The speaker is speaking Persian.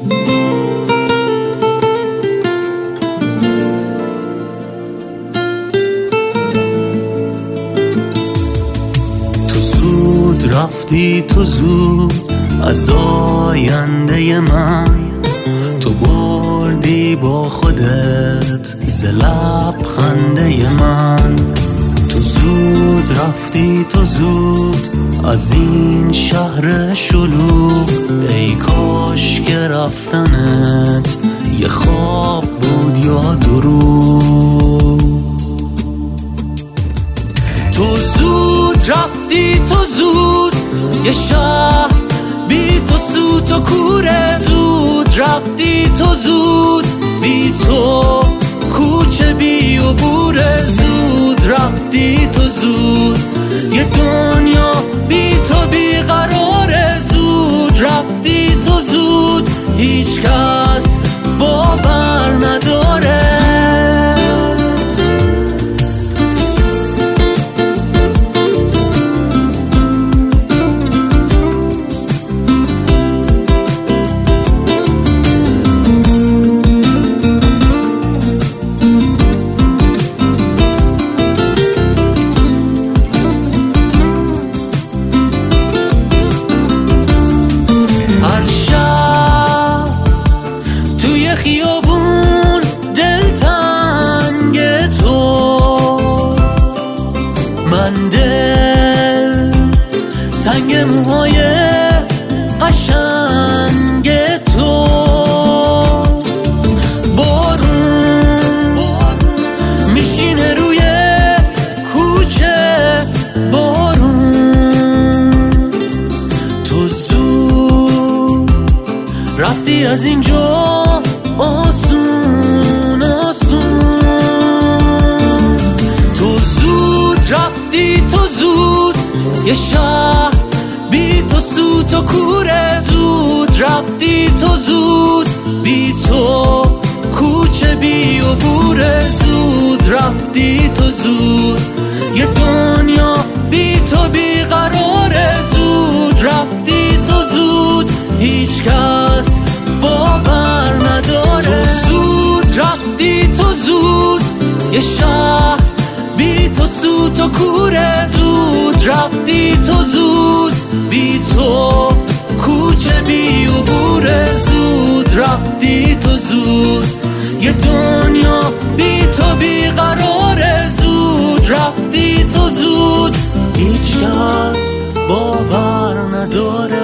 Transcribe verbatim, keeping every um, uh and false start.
رفتی تو زود از آینده من، تو بردی با خودت ز لبخنده من. تو زود رفتی تو زود از این شهر شلوغ، ای کاش که رفتنت یه خواب بود یا دروغ. تو زود رفتی تو زود یه شهر بی تو سوت و کوره، زود رفتی تو زود بی تو کوچه بی و بوره، زود رفتی تو زود یه دنیا بی تو بی قراره، زود رفتی تو زود هیچ کس باور نداره. خیابون دلتنگ تو، من دل تنگ موهای قشنگ تو. بارون میشینه روی کوچه، بارون تو زود رفتی از اینجا آسون آسون. تو زود رفتی تو زود یه شهر بی تو سوت و کوره، زود رفتی تو زود بی تو کوچه بی و بوره، زود رفتی تو زود یه دنیا بی تو بی قراره، زود رفتی تو زود هیچ کس باور نداره. تو زود رفتی تو زود یه شهر بی تو سوت و کوره، زود رفتی تو زود بی تو کوچه بی و بوره، زود رفتی تو زود یه دنیا بی تو بی قراره، زود رفتی تو زود هیچ کس باور نداره.